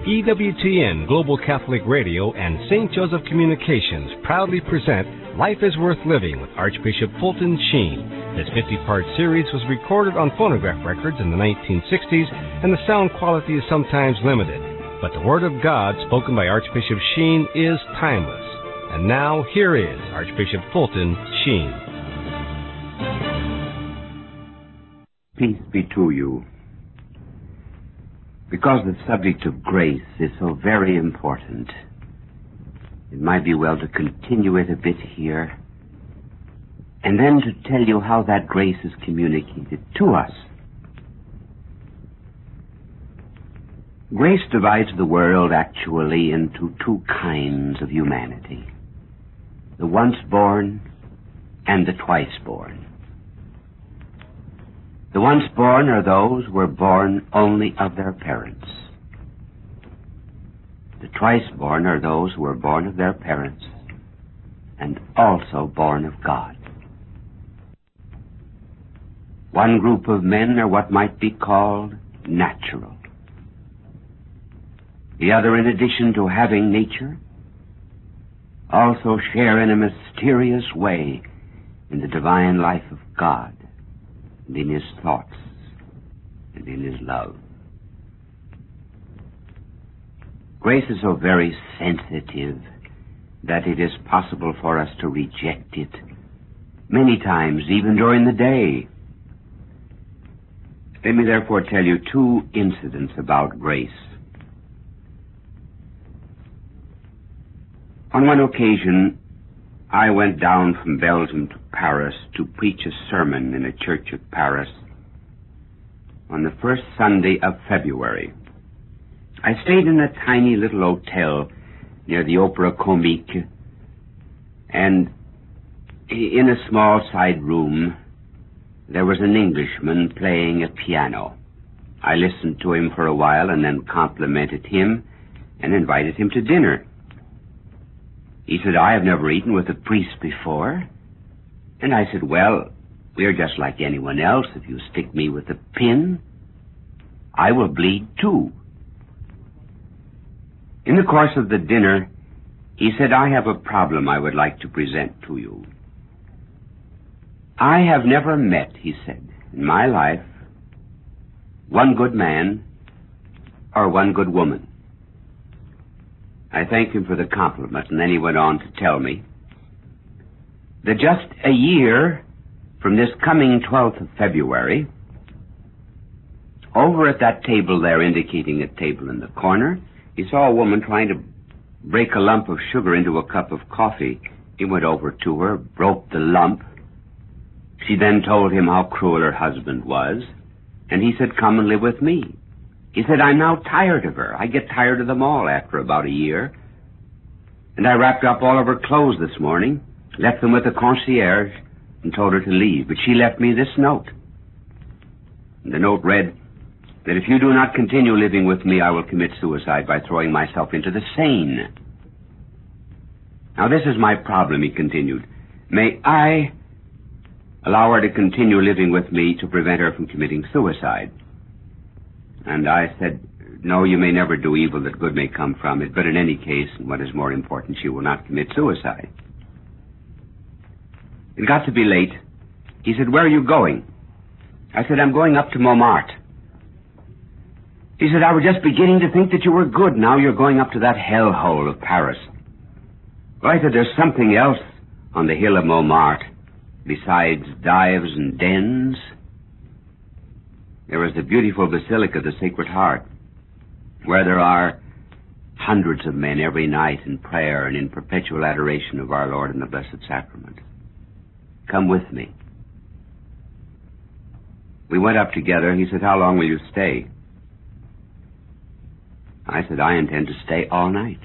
EWTN Global Catholic Radio and St. Joseph Communications proudly present Life is Worth Living with Archbishop Fulton Sheen. This 50-part series was recorded on phonograph records in the 1960s, and the sound quality is sometimes limited. But the Word of God spoken by Archbishop Sheen is timeless. And now, here is Archbishop Fulton Sheen. Peace be to you. Because the subject of grace is so very important, it might be well to continue it a bit here, and then to tell you how that grace is communicated to us. Grace divides the world actually into two kinds of humanity: the once born and the twice born. The once born are those who were born only of their parents. The twice born are those who were born of their parents and also born of God. One group of men are what might be called natural. The other, in addition to having nature, also share in a mysterious way in the divine life of God, and in His thoughts, and in His love. Grace is so very sensitive that it is possible for us to reject it many times, even during the day. Let me therefore tell you two incidents about grace. On one occasion, I went down from Belgium to Paris to preach a sermon in a church of Paris on the first Sunday of February. I stayed in a tiny little hotel near the Opera Comique, and in a small side room there was an Englishman playing a piano. I listened to him for a while and then complimented him and invited him to dinner. He said, "I have never eaten with a priest before." And I said, "Well, we're just like anyone else. If you stick me with a pin, I will bleed too." In the course of the dinner, he said, "I have a problem I would like to present to you. I have never met," he said, "in my life, one good man or one good woman." I thanked him for the compliment, and then he went on to tell me that just a year from this coming 12th of February, over at that table there, indicating a table in the corner, he saw a woman trying to break a lump of sugar into a cup of coffee. He went over to her, broke the lump. She then told him how cruel her husband was, and he said, "Come and live with me." He said, "I'm now tired of her. I get tired of them all after about a year." And I wrapped up all of her clothes this morning, left them with the concierge, and told her to leave. But she left me this note. And the note read that if you do not continue living with me, I will commit suicide by throwing myself into the Seine. Now this is my problem, he continued. May I allow her to continue living with me to prevent her from committing suicide? And I said, "No, you may never do evil that good may come from it, but in any case, and what is more important, she will not commit suicide." It got to be late. He said, "Where are you going?" I said, "I'm going up to Montmartre." He said, "I was just beginning to think that you were good. Now you're going up to that hellhole of Paris." Well, I said, "There's something else on the hill of Montmartre besides dives and dens. There is the beautiful Basilica of the Sacred Heart, where there are hundreds of men every night in prayer and in perpetual adoration of our Lord in the Blessed Sacrament. Come with me." We went up together. He said, "How long will you stay?" I said, "I intend to stay all night.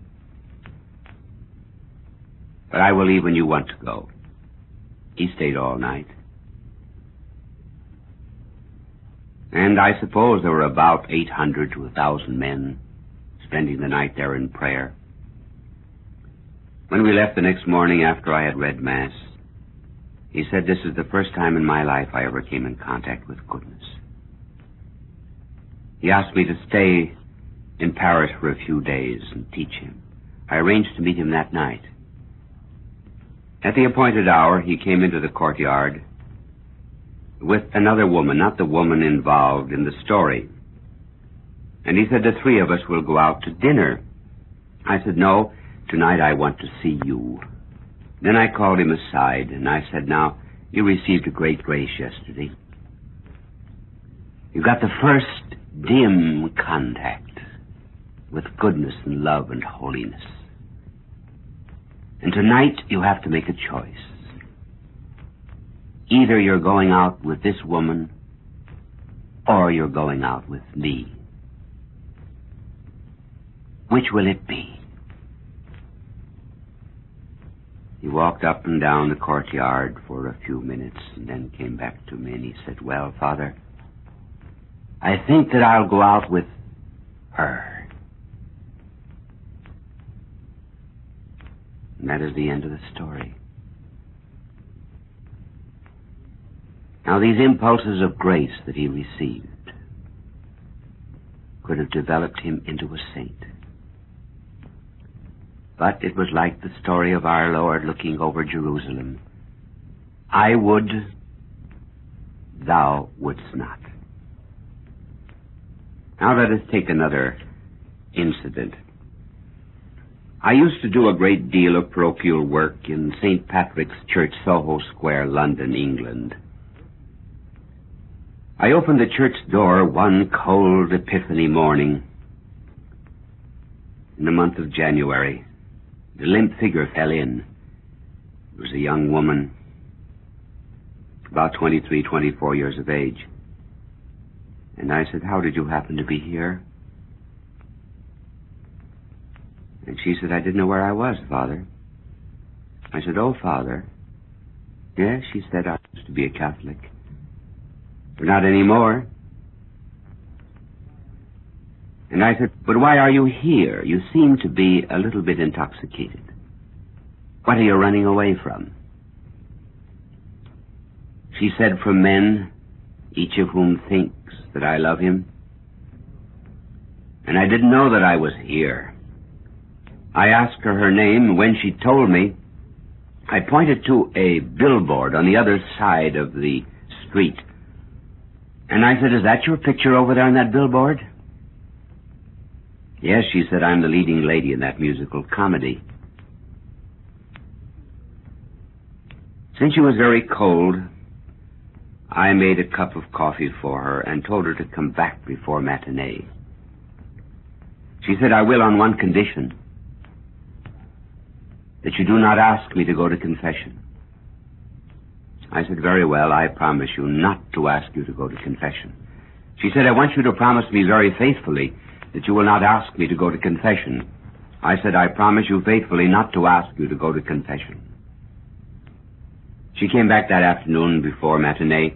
But I will leave when you want to go." He stayed all night. And I suppose there were about 800 to 1,000 men spending the night there in prayer. When we left the next morning after I had read Mass, he said, "This is the first time in my life I ever came in contact with goodness." He asked me to stay in Paris for a few days and teach him. I arranged to meet him that night. At the appointed hour, he came into the courtyard with another woman, not the woman involved in the story. And he said, the three of us will go out to dinner. I said, no, tonight I want to see you. Then I called him aside, and I said, now, you received a great grace yesterday. You got the first dim contact with goodness and love and holiness. And tonight you have to make a choice. Either you're going out with this woman or you're going out with me. Which will it be? He walked up and down the courtyard for a few minutes and then came back to me and he said, well, Father, I think that I'll go out with her. And that is the end of the story. Now, these impulses of grace that he received could have developed him into a saint. But it was like the story of our Lord looking over Jerusalem. I would, thou wouldst not. Now let us take another incident. I used to do a great deal of parochial work in St. Patrick's Church, Soho Square, London, England. I opened the church door one cold Epiphany morning in the month of January. The limp figure fell in. It was a young woman, about 23, 24 years of age. And I said, how did you happen to be here? And she said, I didn't know where I was, Father. I said, oh, Father. Yes, she said, I used to be a Catholic. But not anymore. And I said, but why are you here? You seem to be a little bit intoxicated. What are you running away from? She said, from men, each of whom thinks that I love him. And I didn't know that I was here. I asked her name, and when she told me, I pointed to a billboard on the other side of the street. And I said, is that your picture over there on that billboard? Yes, she said, I'm the leading lady in that musical comedy. Since she was very cold, I made a cup of coffee for her and told her to come back before matinee. She said, I will on one condition, that you do not ask me to go to confession. I said, very well, I promise you not to ask you to go to confession. She said, I want you to promise me very faithfully that you will not ask me to go to confession. I said, I promise you faithfully not to ask you to go to confession. She came back that afternoon before matinee.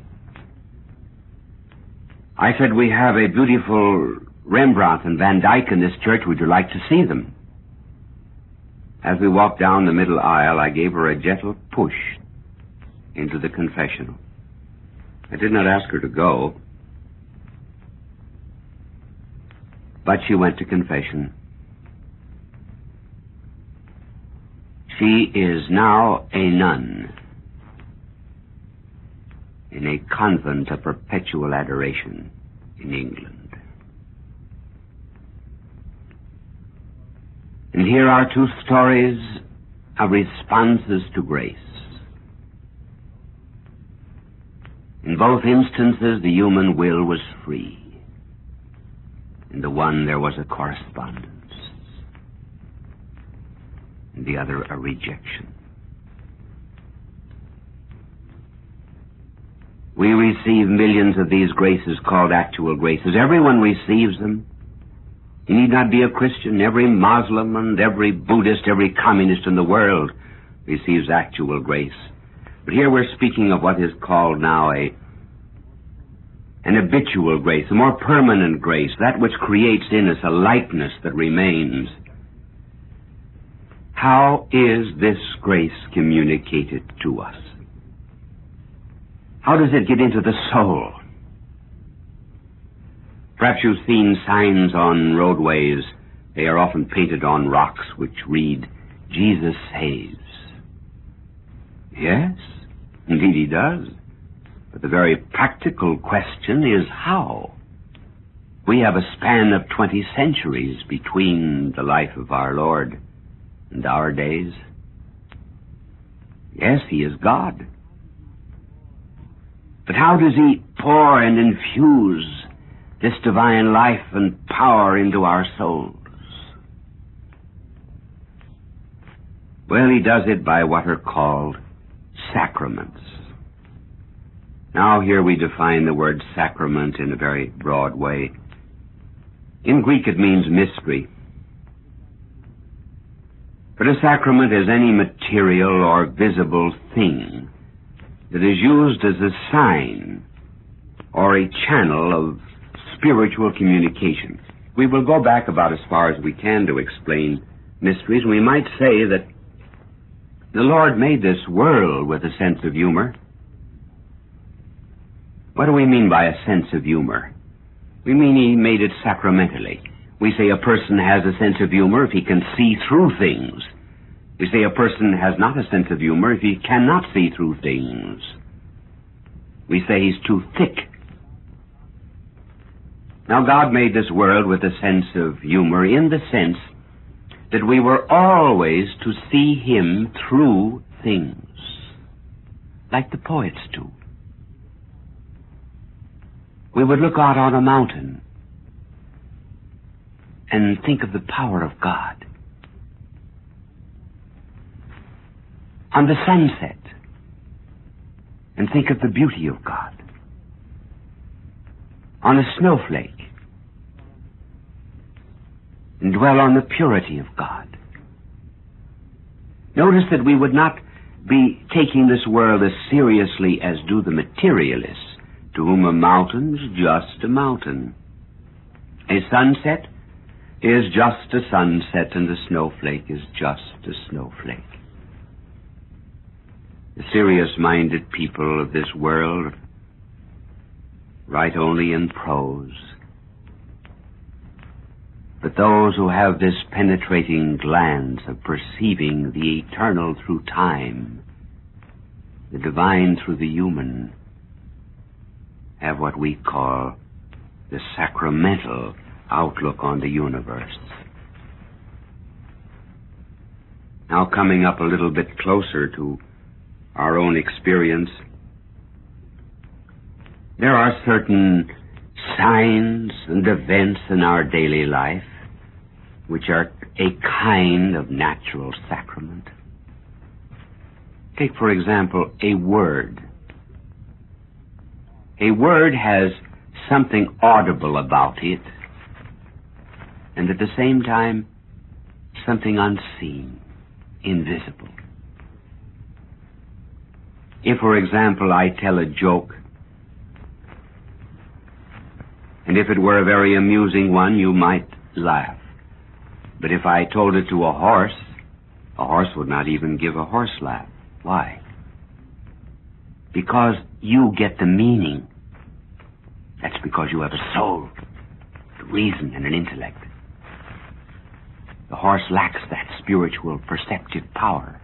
I said, we have a beautiful Rembrandt and Van Dyck in this church. Would you like to see them? As we walked down the middle aisle, I gave her a gentle push into the confessional. I did not ask her to go, but she went to confession. She is now a nun in a convent of perpetual adoration in England. And here are two stories of responses to grace. In both instances, the human will was free. In the one, there was a correspondence. In the other, a rejection. We receive millions of these graces called actual graces. Everyone receives them. You need not be a Christian. Every Muslim and every Buddhist, every communist in the world receives actual grace. But here we're speaking of what is called now an habitual grace, a more permanent grace, that which creates in us a likeness that remains. How is this grace communicated to us? How does it get into the soul? Perhaps you've seen signs on roadways. They are often painted on rocks which read, "Jesus saves." Yes, indeed he does. But the very practical question is how? We have a span of 20 centuries between the life of our Lord and our days. Yes, he is God. But how does he pour and infuse this divine life and power into our souls? Well, he does it by what are called sacraments. Now, here we define the word sacrament in a very broad way. In Greek, it means mystery. But a sacrament is any material or visible thing that is used as a sign or a channel of spiritual communication. We will go back about as far as we can to explain mysteries. We might say that the Lord made this world with a sense of humor. What do we mean by a sense of humor? We mean he made it sacramentally. We say a person has a sense of humor if he can see through things. We say a person has not a sense of humor if he cannot see through things. We say he's too thick. Now, God made this world with a sense of humor in the sense that we were always to see him through things, like the poets do. We would look out on a mountain and think of the power of God. On the sunset, and think of the beauty of God. On a snowflake, and dwell on the purity of God. Notice that we would not be taking this world as seriously as do the materialists, to whom a mountain's just a mountain. A sunset is just a sunset, and a snowflake is just a snowflake. The serious-minded people of this world write only in prose. But those who have this penetrating glance of perceiving the eternal through time, the divine through the human, have what we call the sacramental outlook on the universe. Now, coming up a little bit closer to our own experience, there are certain signs and events in our daily life which are a kind of natural sacrament. Take, for example, a word. A word has something audible about it, and at the same time, something unseen, invisible. If, for example, I tell a joke, and if it were a very amusing one, you might laugh. But if I told it to a horse would not even give a horse laugh. Why? Because you get the meaning. That's because you have a soul, a reason, and an intellect. The horse lacks that spiritual perceptive power,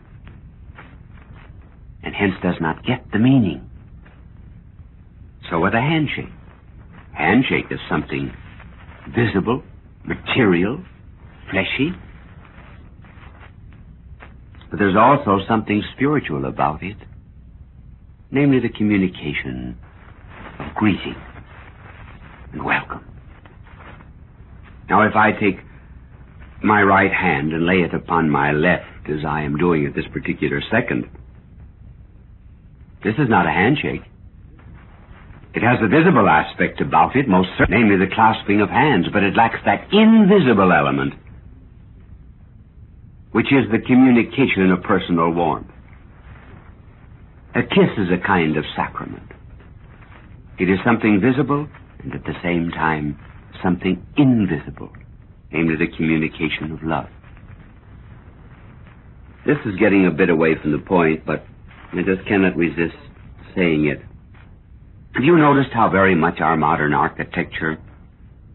and hence does not get the meaning. So with a handshake. Handshake is something visible, material, fleshy. But there's also something spiritual about it, namely the communication of greeting and welcome. Now, if I take my right hand and lay it upon my left, as I am doing at this particular second, this is not a handshake. It has a visible aspect about it, most certainly, namely the clasping of hands, but it lacks that invisible element, which is the communication of personal warmth. A kiss is a kind of sacrament. It is something visible, and at the same time, something invisible, namely the communication of love. This is getting a bit away from the point, but I just cannot resist saying it. Have you noticed how very much our modern architecture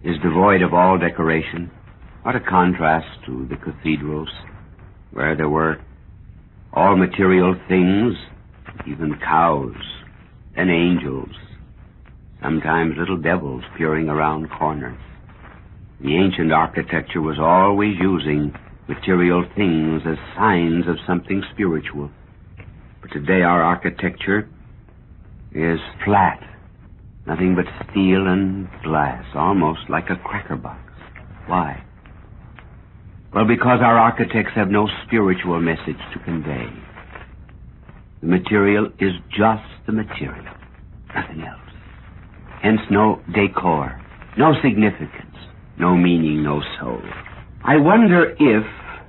is devoid of all decoration. What a contrast to the cathedrals, where there were all material things, even cows and angels, sometimes little devils peering around corners. The ancient architecture was always using material things as signs of something spiritual. But today our architecture is flat, nothing but steel and glass, almost like a cracker box. Why? Well, because our architects have no spiritual message to convey. The material is just the material, nothing else. Hence no decor, no significance, no meaning, no soul. I wonder if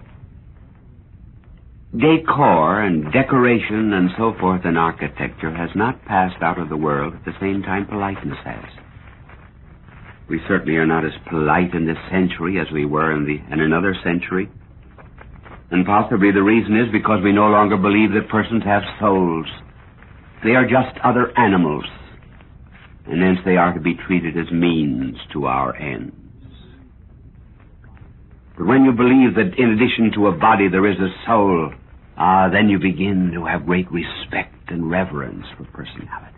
decor and decoration and so forth in architecture has not passed out of the world at the same time politeness has. We certainly are not as polite in this century as we were in another century. And possibly the reason is because we no longer believe that persons have souls. They are just other animals, and hence they are to be treated as means to our ends. But when you believe that in addition to a body there is a soul, then you begin to have great respect and reverence for personality.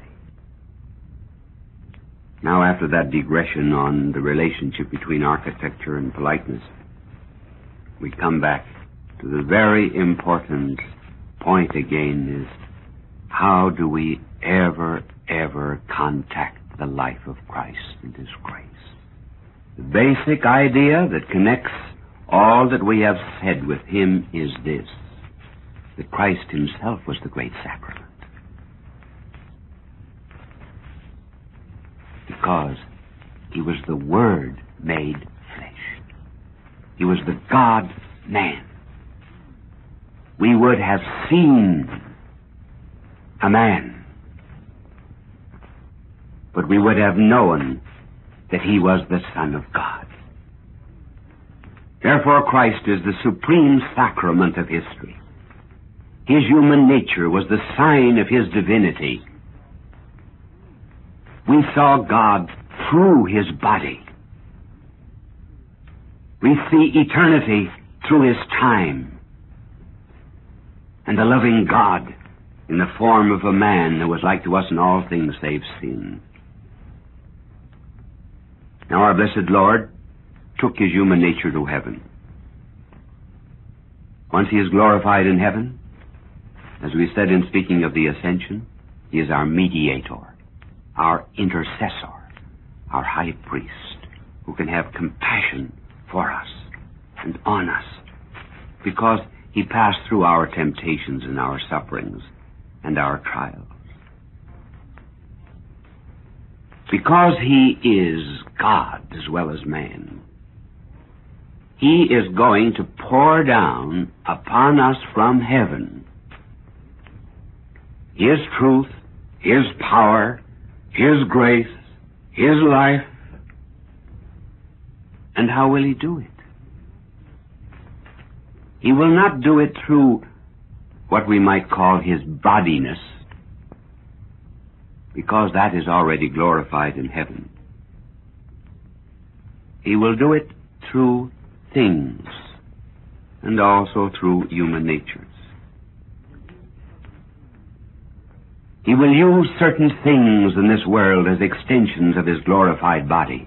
Now, after that digression on the relationship between architecture and politeness, we come back to the very important point again, is how do we ever contact the life of Christ and His grace? The basic idea that connects all that we have said with Him is this, that Christ Himself was the great sacrament. Because He was the Word made flesh. He was the God-man. We would have seen a man, but we would have known that He was the Son of God. Therefore, Christ is the supreme sacrament of history. His human nature was the sign of His divinity. We saw God through His body. We see eternity through His time. And the loving God in the form of a man that was like to us in all things save sin. Now our blessed Lord took His human nature to heaven. Once He is glorified in heaven, as we said in speaking of the ascension, He is our mediator, our intercessor, our high priest, who can have compassion for us and on us, because He passed through our temptations and our sufferings and our trials. Because He is God as well as man, He is going to pour down upon us from heaven His truth, His power, His grace, His life. And how will He do it? He will not do it through what we might call His bodiness, because that is already glorified in heaven. He will do it through things and also through human natures. He will use certain things in this world as extensions of His glorified body.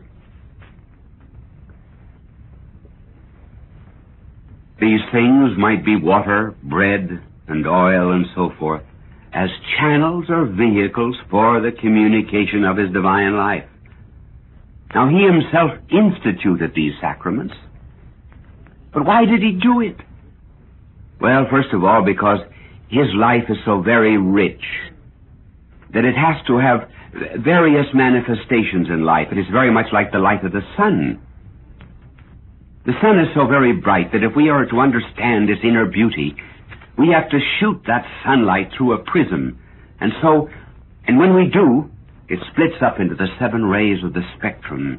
These things might be water, bread, and oil, and so forth, as channels or vehicles for the communication of His divine life. Now, He Himself instituted these sacraments, but why did He do it? Well, first of all, because His life is so very rich that it has to have various manifestations in life. It is very much like the light of the sun. The sun is so very bright that if we are to understand its inner beauty, we have to shoot that sunlight through a prism. And when we do, it splits up into the 7 rays of the spectrum.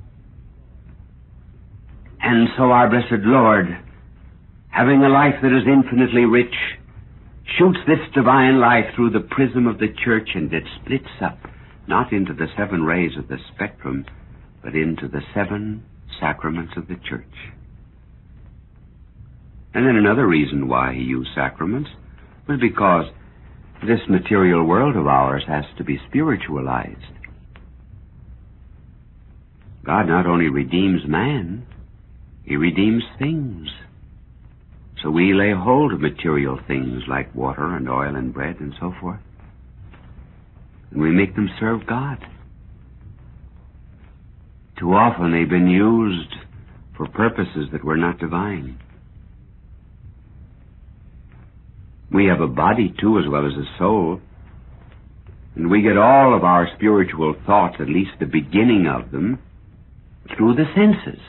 And so our blessed Lord, having a life that is infinitely rich, shoots this divine life through the prism of the church, and it splits up, not into the 7 rays of the spectrum, but into the 7 sacraments of the church. And then another reason why he used sacraments was because this material world of ours has to be spiritualized. God not only redeems man, he redeems things. So we lay hold of material things like water and oil and bread and so forth, and we make them serve God. Too often they've been used for purposes that were not divine. We have a body, too, as well as a soul, and we get all of our spiritual thoughts, at least the beginning of them, through the senses.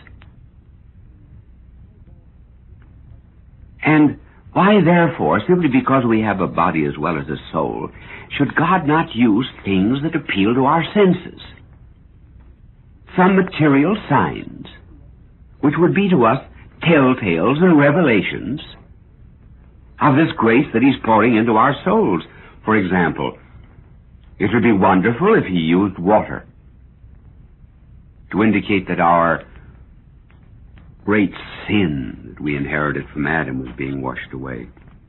And why, therefore, simply because we have a body as well as a soul, should God not use things that appeal to our senses? Some material signs, which would be to us telltales and revelations of this grace that he's pouring into our souls. For example, it would be wonderful if he used water to indicate that our great sin that we inherited from Adam was being washed away.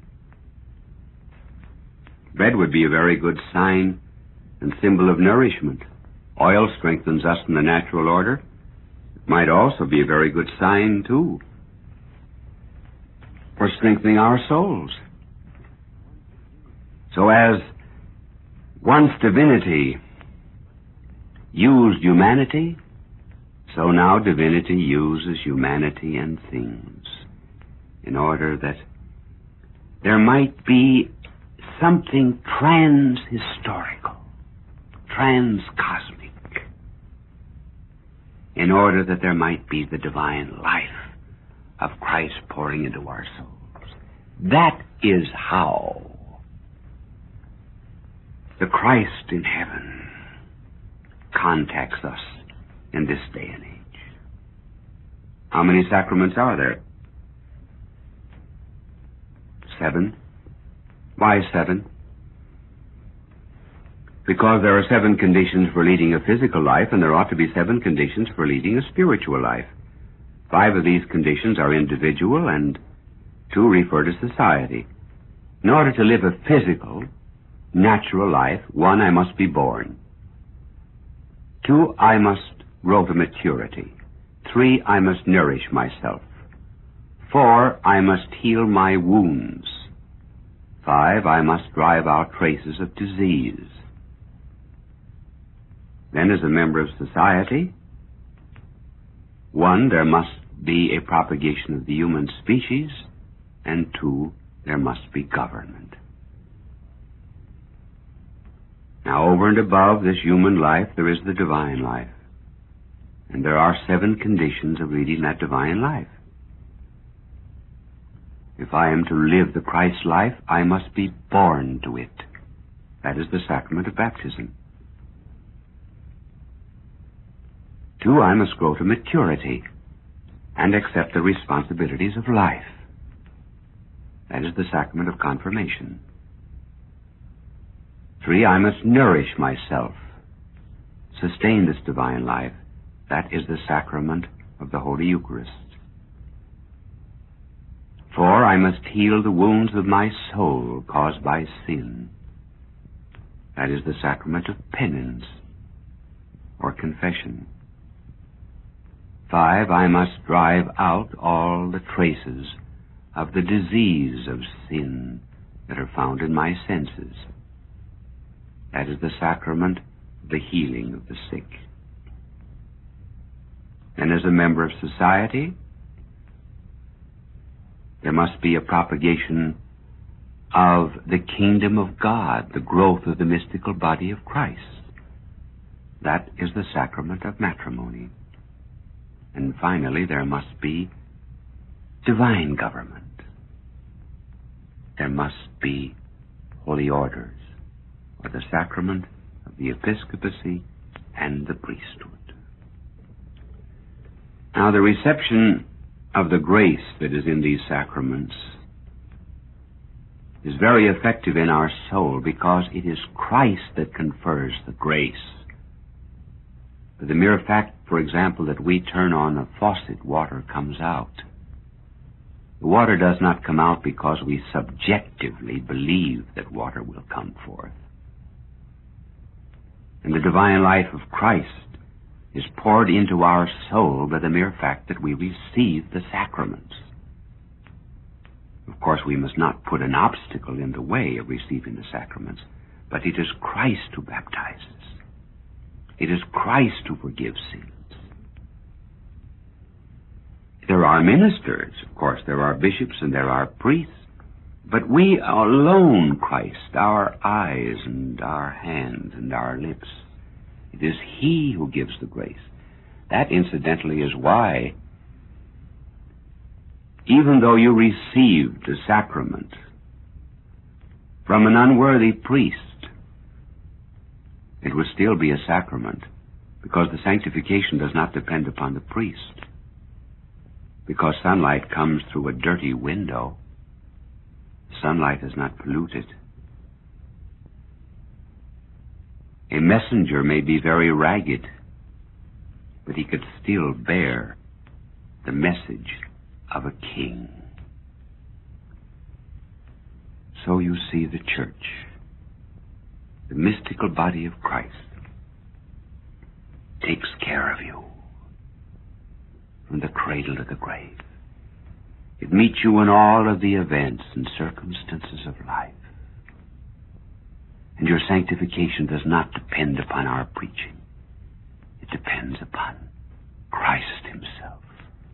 Bread would be a very good sign and symbol of nourishment. Oil strengthens us in the natural order. It might also be a very good sign, too, for strengthening our souls. So as once divinity used humanity, so now divinity uses humanity and things in order that there might be something trans-historical, trans-cosmic, in order that there might be the divine life of Christ pouring into our souls. That is how the Christ in heaven contacts us in this day and age. How many sacraments are there? 7. Why 7? Because there are 7 conditions for leading a physical life, and there ought to be 7 conditions for leading a spiritual life. 5 of these conditions are individual, and 2 refer to society. In order to live a physical, natural life, 1, I must be born. 2, I must grow to maturity. 3, I must nourish myself. 4, I must heal my wounds. 5, I must drive out traces of disease. Then, as a member of society, 1, there must be a propagation of the human species, and 2, there must be government. Now, over and above this human life, there is the divine life. And there are 7 conditions of leading that divine life. If I am to live the Christ life, I must be born to it. That is the sacrament of baptism. 2, I must grow to maturity and accept the responsibilities of life. That is the sacrament of confirmation. 3, I must nourish myself, sustain this divine life. That is the sacrament of the Holy Eucharist. 4, I must heal the wounds of my soul caused by sin. That is the sacrament of penance or confession. 5, I must drive out all the traces of the disease of sin that are found in my senses. That is the sacrament of the healing of the sick. And as a member of society, there must be a propagation of the kingdom of God, the growth of the mystical body of Christ. That is the sacrament of matrimony. And finally, there must be divine government. There must be holy orders, or the sacrament of the episcopacy and the priesthood. Now, the reception of the grace that is in these sacraments is very effective in our soul because it is Christ that confers the grace. For the mere fact, for example, that we turn on a faucet, water comes out. The water does not come out because we subjectively believe that water will come forth. And the divine life of Christ is poured into our soul by the mere fact that we receive the sacraments. Of course, we must not put an obstacle in the way of receiving the sacraments, but it is Christ who baptizes. It is Christ who forgives sins. There are ministers, of course, there are bishops and there are priests, but we alone, Christ, our eyes and our hands and our lips. It is He who gives the grace. That, incidentally, is why, even though you received the sacrament from an unworthy priest, it will still be a sacrament, because the sanctification does not depend upon the priest. Because sunlight comes through a dirty window, sunlight is not polluted. A messenger may be very ragged, but he could still bear the message of a king. So you see, the church, the mystical body of Christ, takes care of you from the cradle to the grave. It meets you in all of the events and circumstances of life. And your sanctification does not depend upon our preaching. It depends upon Christ Himself.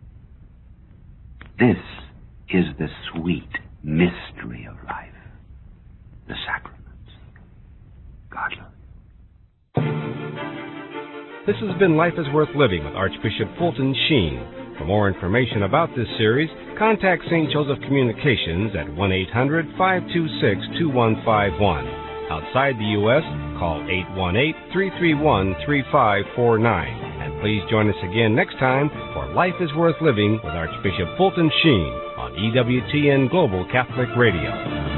This is the sweet mystery of life, the sacraments. God love you. This has been Life is Worth Living with Archbishop Fulton Sheen. For more information about this series, contact St. Joseph Communications at 1-800-526-2151. Outside the U.S., call 818-331-3549. And please join us again next time for Life is Worth Living with Archbishop Fulton Sheen on EWTN Global Catholic Radio.